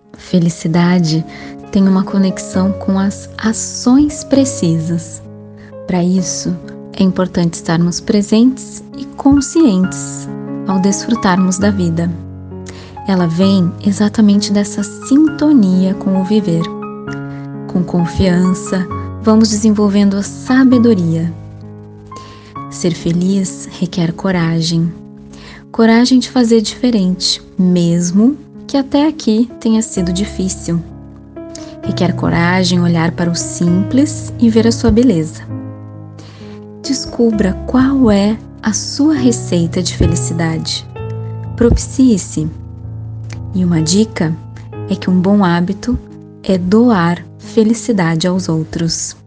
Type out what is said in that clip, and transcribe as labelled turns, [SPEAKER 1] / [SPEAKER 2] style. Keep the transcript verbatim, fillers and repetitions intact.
[SPEAKER 1] Felicidade tem uma conexão com as ações precisas. Para isso, é importante estarmos presentes e conscientes ao desfrutarmos da vida. Ela vem exatamente dessa sintonia com o viver. Com confiança, vamos desenvolvendo a sabedoria. Ser feliz requer coragem. Coragem de fazer diferente, mesmo que até aqui tenha sido difícil. Requer coragem olhar para o simples e ver a sua beleza. Descubra qual é a sua receita de felicidade. Propicie-se. E uma dica é que um bom hábito é doar felicidade aos outros.